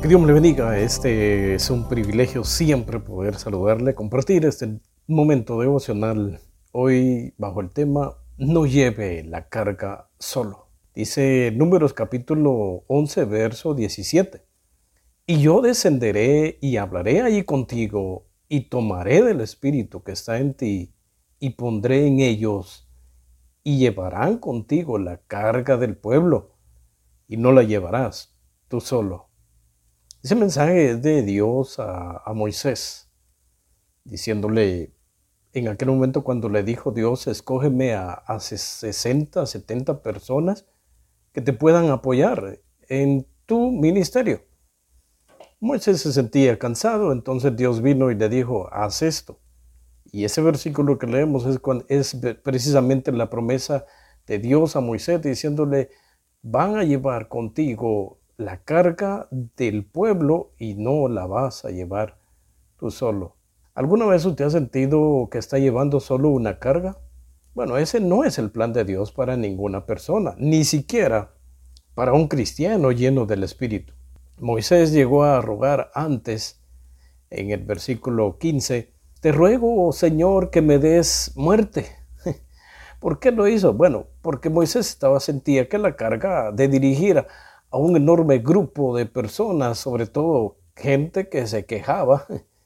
Que Dios me le bendiga. Este es un privilegio siempre poder saludarle, compartir este momento devocional hoy bajo el tema No lleve la carga solo. Dice Números capítulo 11, verso 17. Y yo descenderé y hablaré allí contigo y tomaré del espíritu que está en ti y pondré en ellos y llevarán contigo la carga del pueblo y no la llevarás tú solo. Ese mensaje es de Dios a Moisés, diciéndole en aquel momento cuando le dijo Dios, escógeme a 60, 70 personas que te puedan apoyar en tu ministerio. Moisés se sentía cansado, entonces Dios vino y le dijo, haz esto. Y ese versículo que leemos es precisamente la promesa de Dios a Moisés, diciéndole, van a llevar contigo la carga del pueblo y no la vas a llevar tú solo. ¿Alguna vez usted ha sentido que está llevando solo una carga? Bueno, ese no es el plan de Dios para ninguna persona, ni siquiera para un cristiano lleno del Espíritu. Moisés llegó a rogar antes, en el versículo 15, te ruego, oh Señor, que me des muerte. ¿Por qué lo hizo? Bueno, porque Moisés sentía que la carga de dirigir a un enorme grupo de personas, sobre todo gente que se quejaba,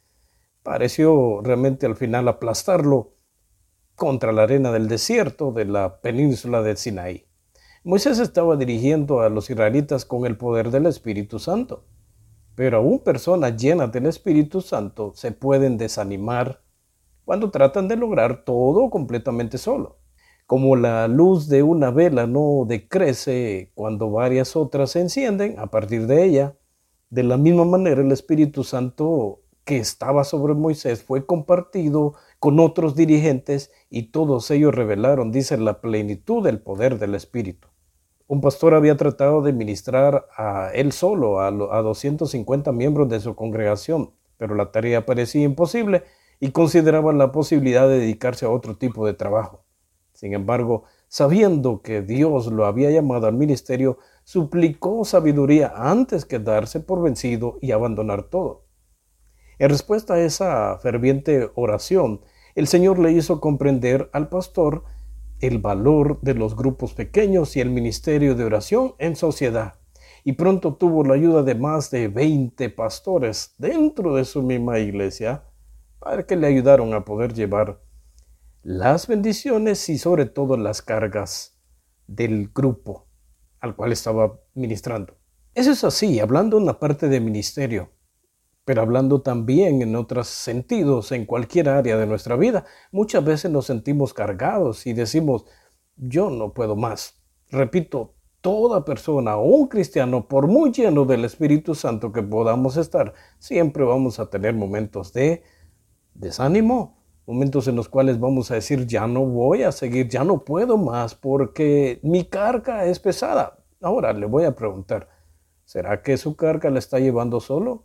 pareció realmente al final aplastarlo contra la arena del desierto de la península de Sinaí. Moisés estaba dirigiendo a los israelitas con el poder del Espíritu Santo, pero aún personas llenas del Espíritu Santo se pueden desanimar cuando tratan de lograr todo completamente solo. Como la luz de una vela no decrece cuando varias otras se encienden a partir de ella, de la misma manera el Espíritu Santo que estaba sobre Moisés fue compartido con otros dirigentes y todos ellos revelaron, dice, la plenitud del poder del Espíritu. Un pastor había tratado de ministrar a él solo, a 250 miembros de su congregación, pero la tarea parecía imposible y consideraba la posibilidad de dedicarse a otro tipo de trabajo. Sin embargo, sabiendo que Dios lo había llamado al ministerio, suplicó sabiduría antes que darse por vencido y abandonar todo. En respuesta a esa ferviente oración, el Señor le hizo comprender al pastor el valor de los grupos pequeños y el ministerio de oración en sociedad. Y pronto tuvo la ayuda de más de 20 pastores dentro de su misma iglesia para que le ayudaron a poder llevar las bendiciones y sobre todo las cargas del grupo al cual estaba ministrando. Eso es así, hablando en la parte de ministerio, pero hablando también en otros sentidos, en cualquier área de nuestra vida. Muchas veces nos sentimos cargados y decimos, yo no puedo más. Repito, toda persona o un cristiano, por muy lleno del Espíritu Santo que podamos estar, siempre vamos a tener momentos de desánimo, momentos en los cuales vamos a decir, ya no voy a seguir, ya no puedo más porque mi carga es pesada. Ahora le voy a preguntar, ¿será que su carga la está llevando solo?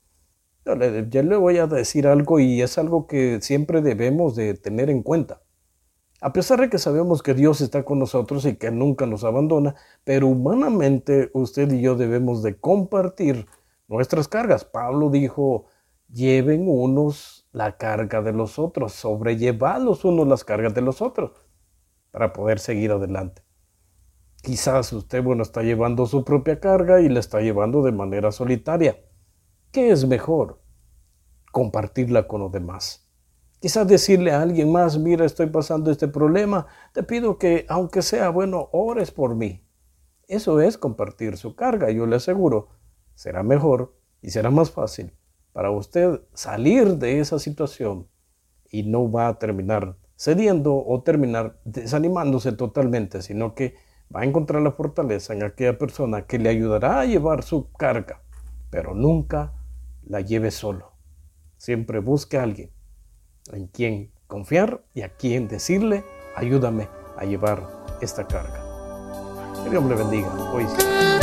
Yo le voy a decir algo y es algo que siempre debemos de tener en cuenta. A pesar de que sabemos que Dios está con nosotros y que nunca nos abandona, pero humanamente usted y yo debemos de compartir nuestras cargas. Pablo dijo, lleven unos la carga de los otros, sobrellevad los unos las cargas de los otros para poder seguir adelante. Quizás usted, está llevando su propia carga y la está llevando de manera solitaria. ¿Qué es mejor? Compartirla con los demás. Quizás decirle a alguien más, mira, estoy pasando este problema, te pido que, aunque sea ores por mí. Eso es compartir su carga. Yo le aseguro, será mejor y será más fácil para usted salir de esa situación y no va a terminar cediendo o terminar desanimándose totalmente, sino que va a encontrar la fortaleza en aquella persona que le ayudará a llevar su carga, pero nunca la lleve solo. Siempre busque a alguien en quien confiar y a quien decirle, ayúdame a llevar esta carga. Que Dios le bendiga hoy.